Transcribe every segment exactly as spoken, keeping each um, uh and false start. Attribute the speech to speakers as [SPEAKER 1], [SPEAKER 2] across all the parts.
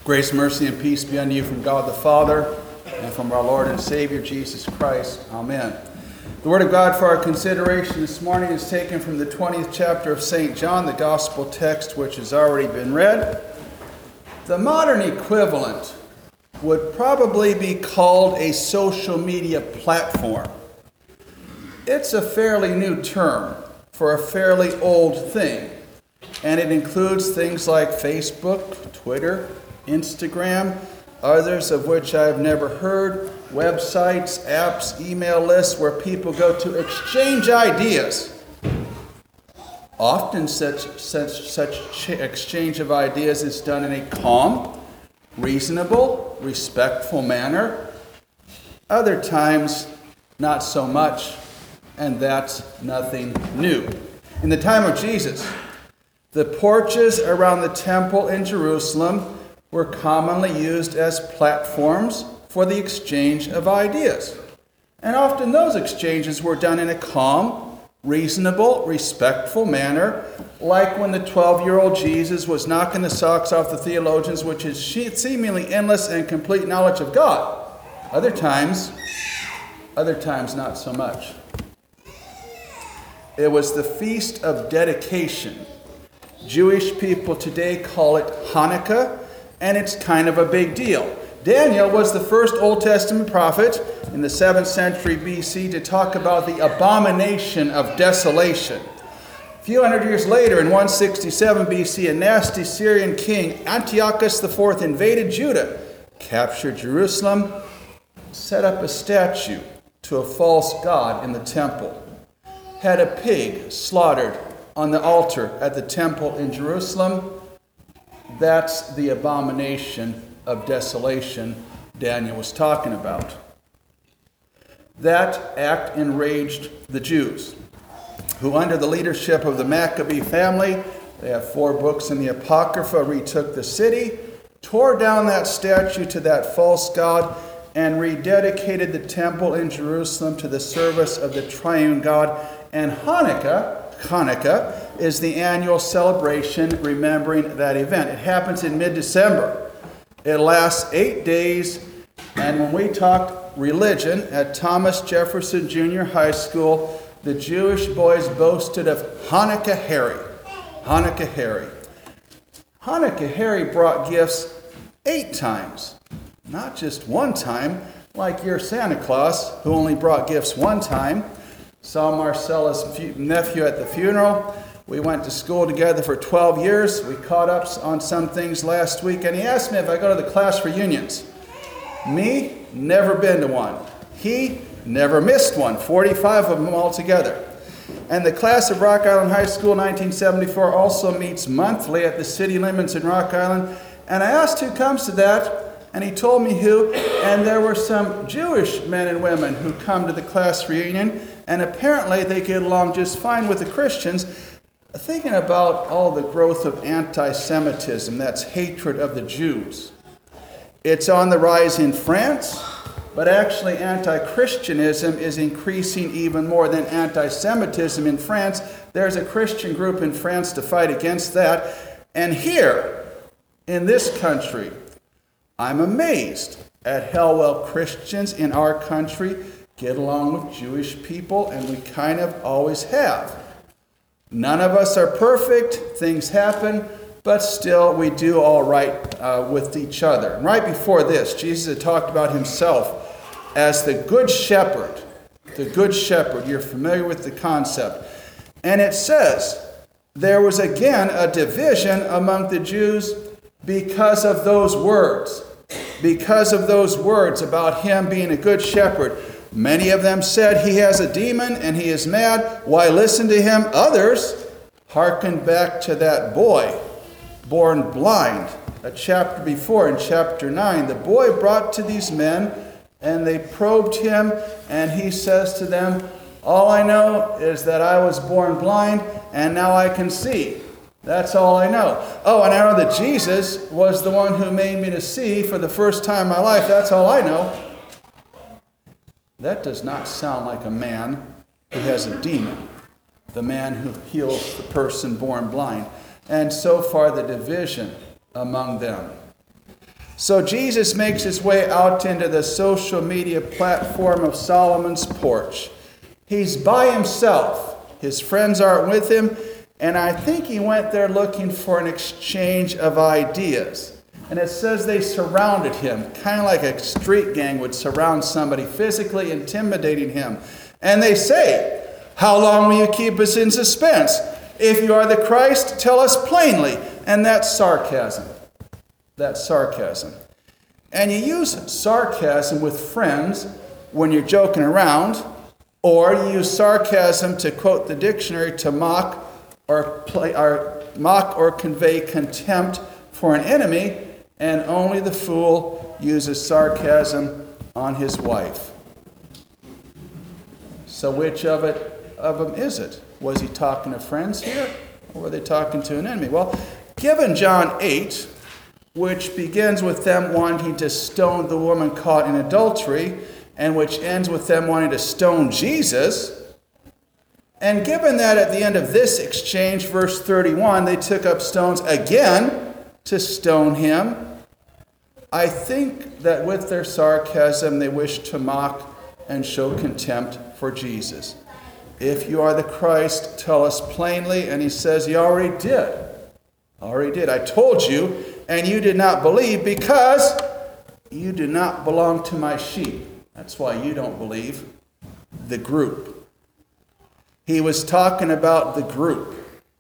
[SPEAKER 1] Grace, mercy, and peace be unto you from God the Father and from our Lord and Savior Jesus Christ. Amen. The Word of God for our consideration this morning is taken from the twentieth chapter of Saint John, the Gospel text which has already been read. The modern equivalent would probably be called a social media platform. It's a fairly new term for a fairly old thing, and it includes things like Facebook, Twitter, Instagram, others of which I've never heard, websites, apps, email lists where people go to exchange ideas. Often such, such, such exchange of ideas is done in a calm, reasonable, respectful manner. Other times, not so much, and that's nothing new. In the time of Jesus, the porches around the temple in Jerusalem were commonly used as platforms for the exchange of ideas. And often those exchanges were done in a calm, reasonable, respectful manner, like when the twelve-year-old Jesus was knocking the socks off the theologians, which is seemingly endless and complete knowledge of God. Other times, other times not so much. It was the Feast of Dedication. Jewish people today call it Hanukkah, and it's kind of a big deal. Daniel was the first Old Testament prophet in the seventh century B C to talk about the abomination of desolation. A few hundred years later, in one sixty-seven B C, a nasty Syrian king, Antiochus the fourth, invaded Judah, captured Jerusalem, set up a statue to a false god in the temple, had a pig slaughtered on the altar at the temple in Jerusalem. That's the abomination of desolation Daniel was talking about. That act enraged the Jews, who under the leadership of the Maccabee family, they have four books in the Apocrypha, retook the city, tore down that statue to that false god, and rededicated the temple in Jerusalem to the service of the triune God. And Hanukkah, Hanukkah is the annual celebration remembering that event. It happens in mid-December. It lasts eight days, and when we talked religion at Thomas Jefferson Junior High School, the Jewish boys boasted of Hanukkah Harry. Hanukkah Harry. Hanukkah Harry brought gifts eight times, not just one time, like your Santa Claus, who only brought gifts one time. Saw Marcella's nephew at the funeral. We went to school together for twelve years. We caught up on some things last week, and he asked me if I go to the class reunions. Me, never been to one. He, never missed one, forty-five of them altogether. And the class of Rock Island High School nineteen seventy-four also meets monthly at the city limits in Rock Island. And I asked who comes to that, and he told me who, and there were some Jewish men and women who come to the class reunion, and apparently they get along just fine with the Christians. Thinking about all the growth of anti-Semitism, that's hatred of the Jews. It's on the rise in France, but actually anti-Christianism is increasing even more than anti-Semitism in France. There's a Christian group in France to fight against that. And here, in this country, I'm amazed at how well Christians in our country get along with Jewish people, and we kind of always have. None of us are perfect, things happen, but still we do all right uh, with each other. And right before this, Jesus had talked about himself as the Good Shepherd. The Good Shepherd, you're familiar with the concept. And it says, there was again a division among the Jews because of those words. Because of those words about him being a good shepherd. Many of them said he has a demon and he is mad. Why listen to him? Others hearkened back to that boy, born blind. A chapter before, in chapter nine, the boy brought to these men, and they probed him, and he says to them, all I know is that I was born blind, and now I can see. That's all I know. Oh, and I know that Jesus was the one who made me to see for the first time in my life. That's all I know. That does not sound like a man who has a demon, the man who heals the person born blind. And so far the division among them. So Jesus makes his way out into the social media platform of Solomon's Porch. He's by himself. His friends aren't with him, and I think he went there looking for an exchange of ideas. And it says they surrounded him, kind of like a street gang would surround somebody, physically intimidating him. And they say, "How long will you keep us in suspense? If you are the Christ, tell us plainly." And that's sarcasm. That's sarcasm. And you use sarcasm with friends when you're joking around, or you use sarcasm, to quote the dictionary, to mock or play or mock or convey contempt for an enemy, and only the fool uses sarcasm on his wife. So which of it of them is it? Was he talking to friends here, or were they talking to an enemy? Well, given John eight, which begins with them wanting to stone the woman caught in adultery, and which ends with them wanting to stone Jesus, and given that at the end of this exchange, verse thirty-one, they took up stones again to stone him, I think that with their sarcasm they wish to mock and show contempt for Jesus. If you are the Christ, tell us plainly. And he says, "You already did. Already did. I told you, and you did not believe because you do not belong to my sheep." That's why you don't believe. The group. He was talking about the group.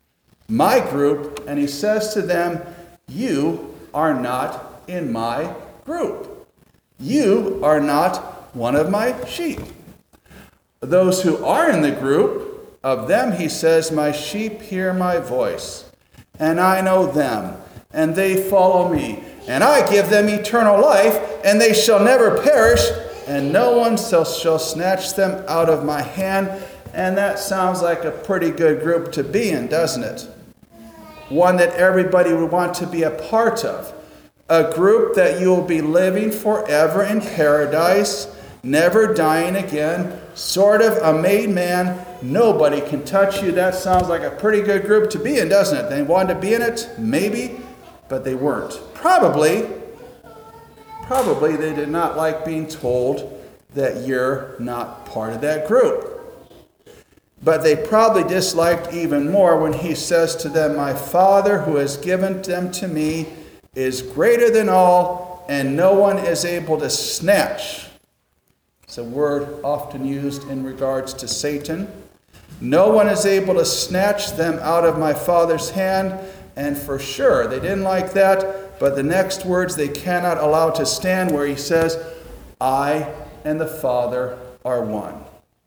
[SPEAKER 1] My group. And he says to them, "You are not in my group. You are not one of my sheep." Those who are in the group, of them he says, "My sheep hear my voice, and I know them, and they follow me. And I give them eternal life, and they shall never perish, and no one shall, shall snatch them out of my hand." And that sounds like a pretty good group to be in, doesn't it? One that everybody would want to be a part of. A group that you will be living forever in paradise, never dying again, sort of a made man. Nobody can touch you. That sounds like a pretty good group to be in, doesn't it? They wanted to be in it, maybe, but they weren't. Probably, probably they did not like being told that you're not part of that group. But they probably disliked even more when he says to them, "My Father who has given them to me is greater than all, and no one is able to snatch." It's a word often used in regards to Satan. "No one is able to snatch them out of my Father's hand." And for sure, they didn't like that, but the next words they cannot allow to stand, where he says, "I and the Father are one."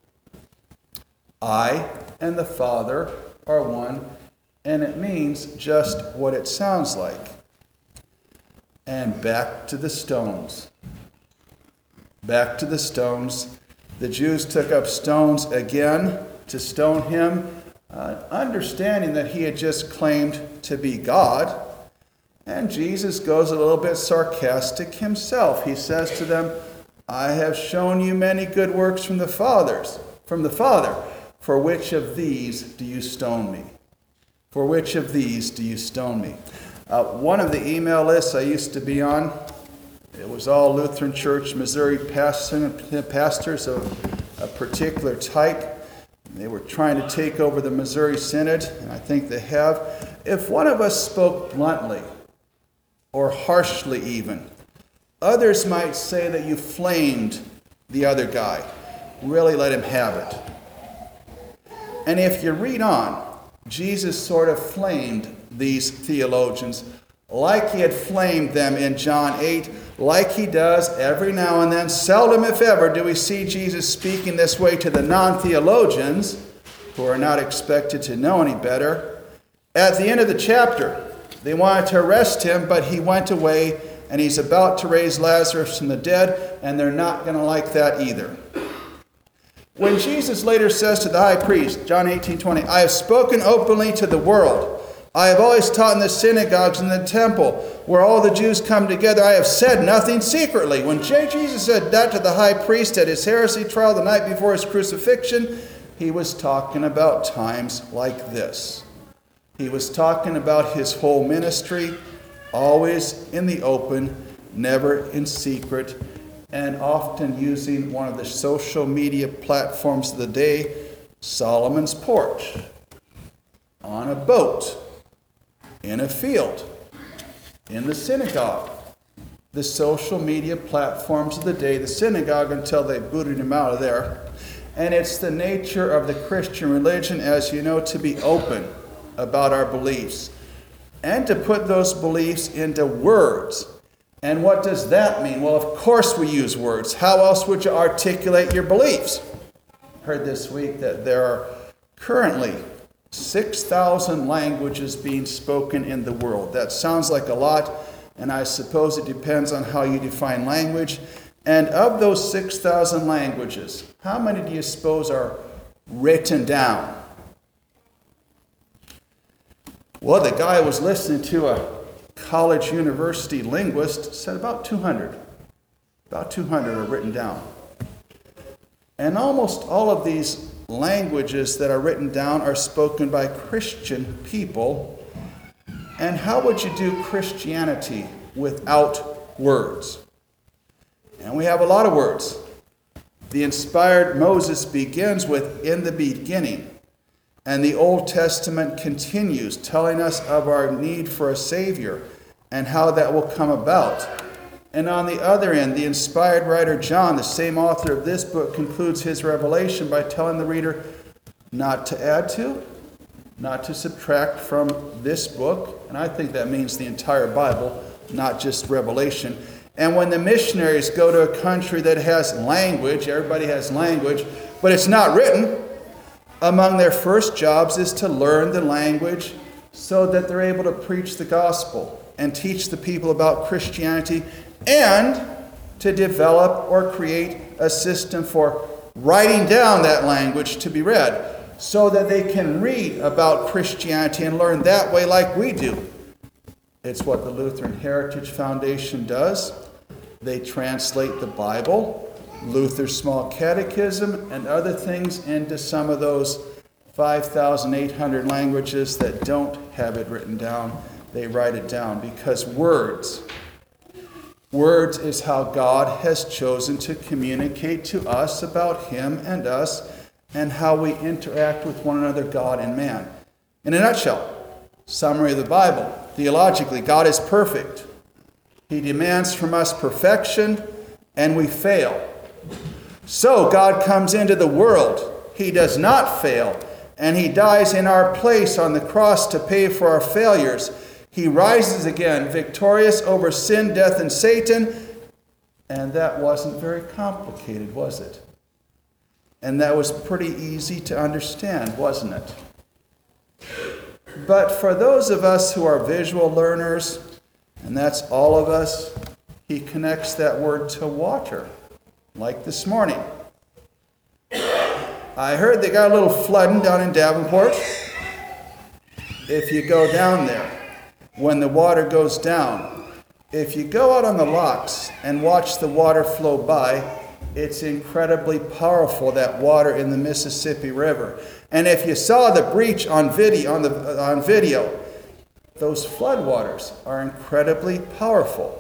[SPEAKER 1] I and the Father are one, and it means just what it sounds like. And back to the stones. Back to the stones. The Jews took up stones again to stone him, uh, understanding that he had just claimed to be God. And Jesus goes a little bit sarcastic himself. He says to them, "I have shown you many good works from the fathers, from the Father. For which of these do you stone me? For which of these do you stone me?" Uh, one of the email lists I used to be on, it was all Lutheran Church, Missouri pastors of a particular type. They were trying to take over the Missouri Synod, and I think they have. If one of us spoke bluntly, or harshly even, others might say that you flamed the other guy. Really let him have it. And if you read on, Jesus sort of flamed these theologians like he had flamed them in John eight, like he does every now and then. Seldom, if ever, do we see Jesus speaking this way to the non-theologians who are not expected to know any better. At the end of the chapter, they wanted to arrest him, but he went away, and he's about to raise Lazarus from the dead, and they're not going to like that either. When Jesus later says to the high priest, John eighteen twenty, "I have spoken openly to the world. I have always taught in the synagogues and the temple, where all the Jews come together. I have said nothing secretly." When Jesus said that to the high priest at his heresy trial the night before his crucifixion, he was talking about times like this. He was talking about his whole ministry, always in the open, never in secret, and often using one of the social media platforms of the day, Solomon's porch, on a boat, in a field, in the synagogue. The social media platforms of the day, the synagogue, until they booted him out of there. And it's the nature of the Christian religion, as you know, to be open about our beliefs and to put those beliefs into words. And what does that mean? Well, of course we use words. How else would you articulate your beliefs? I heard this week that there are currently six thousand languages being spoken in the world. That sounds like a lot, and I suppose it depends on how you define language. And of those six thousand languages, how many do you suppose are written down? Well, the guy I was listening to, a college university linguist, said about two hundred. About two hundred are written down. And almost all of these languages that are written down are spoken by Christian people. And how would you do Christianity without words? And we have a lot of words. The inspired Moses begins with, "In the beginning." And the Old Testament continues, telling us of our need for a Savior and how that will come about. And on the other end, the inspired writer John, the same author of this book, concludes his revelation by telling the reader not to add to, not to subtract from this book. And I think that means the entire Bible, not just Revelation. And when the missionaries go to a country that has language, everybody has language, but it's not written, among their first jobs is to learn the language so that they're able to preach the gospel and teach the people about Christianity, and to develop or create a system for writing down that language to be read so that they can read about Christianity and learn that way like we do. It's what the Lutheran Heritage Foundation does. They translate the Bible, Luther's Small Catechism, and other things into some of those five thousand eight hundred languages that don't have it written down. They write it down because words, words is how God has chosen to communicate to us about Him and us and how we interact with one another, God and man. In a nutshell, summary of the Bible. Theologically, God is perfect. He demands from us perfection, and we fail. So God comes into the world. He does not fail, and He dies in our place on the cross to pay for our failures. He rises again, victorious over sin, death, and Satan, and that wasn't very complicated, was it? And that was pretty easy to understand, wasn't it? But for those of us who are visual learners, and that's all of us, He connects that word to water. Like this morning. I heard they got a little flooding down in Davenport. If you go down there, when the water goes down, if you go out on the locks and watch the water flow by, it's incredibly powerful, that water in the Mississippi River. And if you saw the breach on video, on the on video, those floodwaters are incredibly powerful.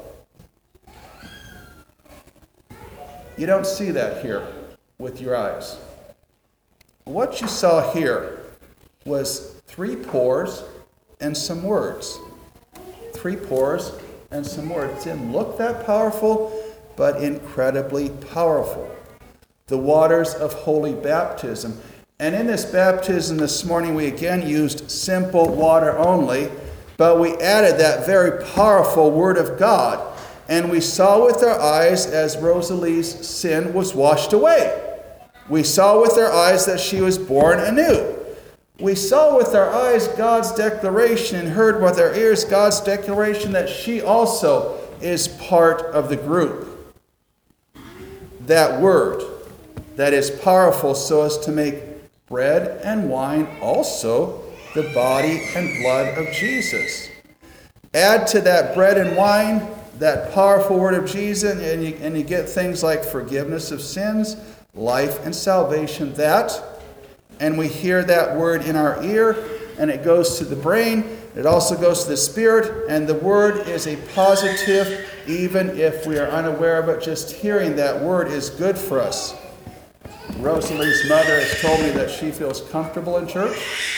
[SPEAKER 1] You don't see that here with your eyes. What you saw here was three pores and some words. Three pores and some words. It didn't look that powerful, but incredibly powerful. The waters of holy baptism. And in this baptism this morning, we again used simple water only, but we added that very powerful Word of God. And we saw with our eyes as Rosalie's sin was washed away. We saw with our eyes that she was born anew. We saw with our eyes God's declaration and heard with our ears God's declaration that she also is part of the group. That word that is powerful so as to make bread and wine also the body and blood of Jesus. Add to that bread and wine that powerful word of Jesus, and you, and you get things like forgiveness of sins, life and salvation. That, and we hear that word in our ear, and it goes to the brain, It also goes to the Spirit, and the Word is a positive, even if we are unaware of it. Just hearing that word is good for us. Rosalie's mother has told me that she feels comfortable in church,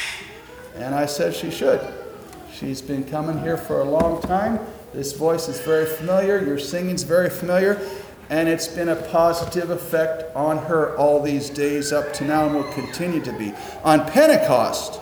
[SPEAKER 1] and I said she should. She's been coming here for a long time. This voice is very familiar. Your singing's very familiar. And it's been a positive effect on her all these days up to now and will continue to be. On Pentecost,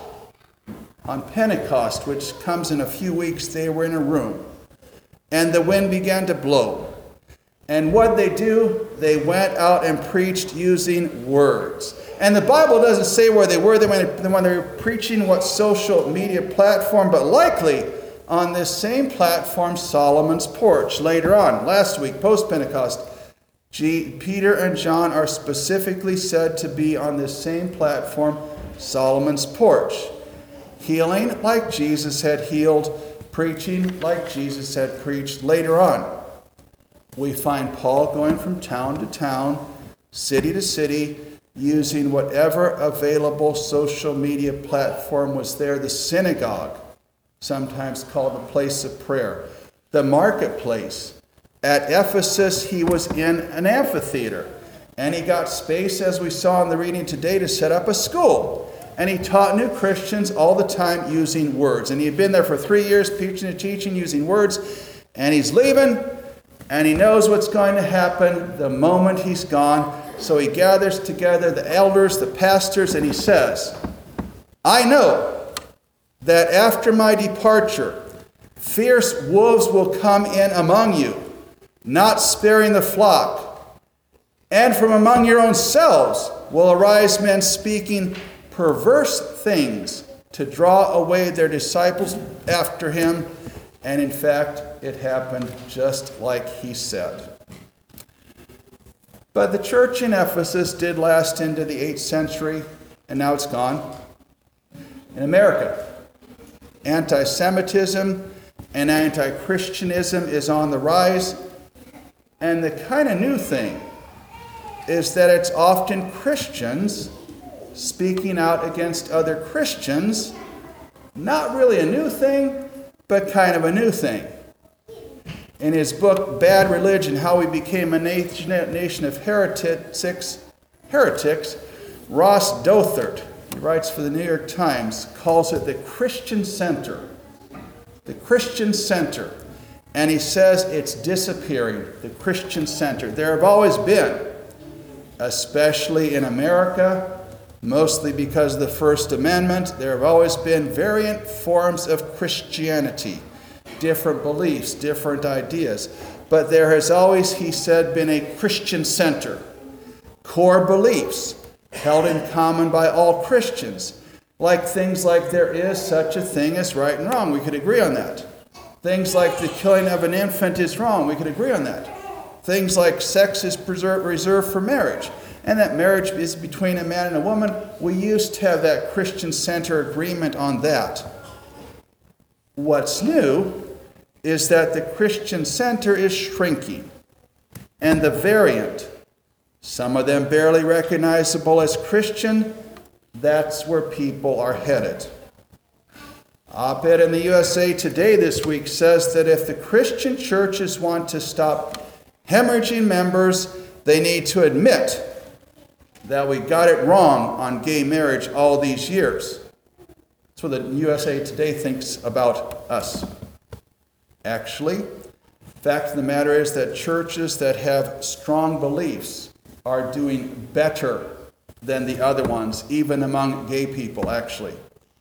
[SPEAKER 1] on Pentecost, which comes in a few weeks, they were in a room. And the wind began to blow. And what they do, they went out and preached using words. And the Bible doesn't say where they were. They went when they were preaching what social media platform, but likely on this same platform, Solomon's Porch. Later on, last week, post-Pentecost, G- Peter and John are specifically said to be on this same platform, Solomon's Porch. Healing like Jesus had healed, preaching like Jesus had preached. Later on, we find Paul going from town to town, city to city, using whatever available social media platform was there. The synagogue, sometimes called the place of prayer. The marketplace. At Ephesus, he was in an amphitheater. And he got space, as we saw in the reading today, to set up a school. And he taught new Christians all the time using words. And he had been there for three years, preaching and teaching using words. And he's leaving, and he knows what's going to happen the moment he's gone. So he gathers together the elders, the pastors, and he says, I know that after my departure, fierce wolves will come in among you, not sparing the flock. And from among your own selves will arise men speaking perverse things to draw away their disciples after him. And in fact, it happened just like he said. But the church in Ephesus did last into the eighth century, and now it's gone. In America, anti-Semitism and anti-Christianism is on the rise. And the kind of new thing is that it's often Christians speaking out against other Christians. Not really a new thing, but kind of a new thing. In his book, Bad Religion, How We Became a Nation of Heretics, heretics Ross Douthat, he writes for the New York Times, calls it the Christian center. The Christian center. And he says it's disappearing, the Christian center. There have always been, especially in America, mostly because of the First Amendment, there have always been variant forms of Christianity, different beliefs, different ideas. But there has always, he said, been a Christian center, core beliefs held in common by all Christians, like things like there is such a thing as right and wrong. We could agree on that. Things like the killing of an infant is wrong. We could agree on that. Things like sex is preserved, reserved for marriage, and that marriage is between a man and a woman. We used to have that Christian center agreement on that. What's new is that the Christian center is shrinking, and the variant, some of them barely recognizable as Christian, that's where people are headed. Op-ed in the U S A Today this week says that if the Christian churches want to stop hemorrhaging members, they need to admit that we got it wrong on gay marriage all these years. That's what the U S A Today thinks about us. Actually, the fact of the matter is that churches that have strong beliefs are doing better than the other ones, even among gay people, actually.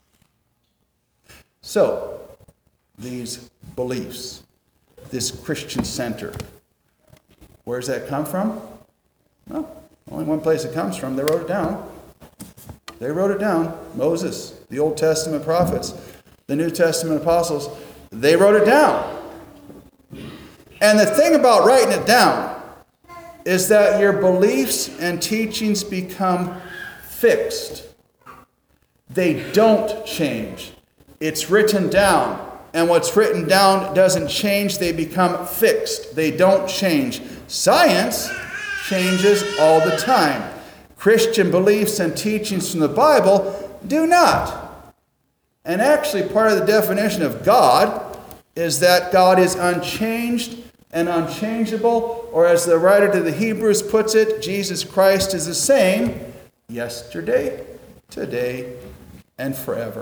[SPEAKER 1] So, these beliefs, this Christian center, where does that come from? Well, only one place it comes from. They wrote it down. They wrote it down. Moses, the Old Testament prophets, the New Testament apostles, they wrote it down. And the thing about writing it down is that your beliefs and teachings become fixed. They don't change. It's written down. And what's written down doesn't change. They become fixed. They don't change. Science changes all the time. Christian beliefs and teachings from the Bible do not. And actually, part of the definition of God is that God is unchanged and unchangeable, or as the writer to the Hebrews puts it, Jesus Christ is the same yesterday, today, and forever.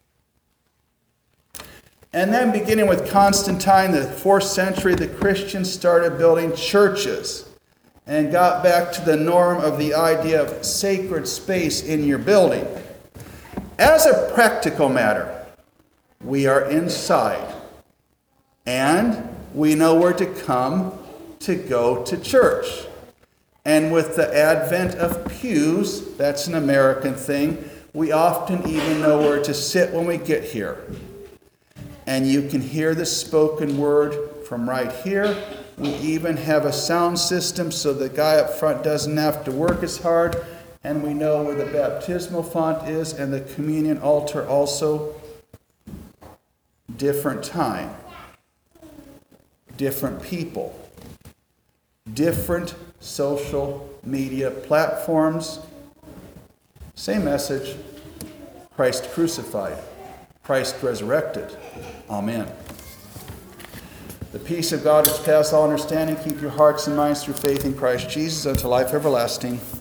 [SPEAKER 1] And then beginning with Constantine, the fourth century, the Christians started building churches and got back to the norm of the idea of sacred space in your building. As a practical matter, we are inside, and we know where to come to go to church. And with the advent of pews, that's an American thing, we often even know where to sit when we get here. And you can hear the spoken word from right here. We even have a sound system so the guy up front doesn't have to work as hard. And we know where the baptismal font is and the communion altar also. Different time. Different people. Different social media platforms. Same message. Christ crucified. Christ resurrected. Amen. The peace of God which passes all understanding, keep your hearts and minds through faith in Christ Jesus unto life everlasting.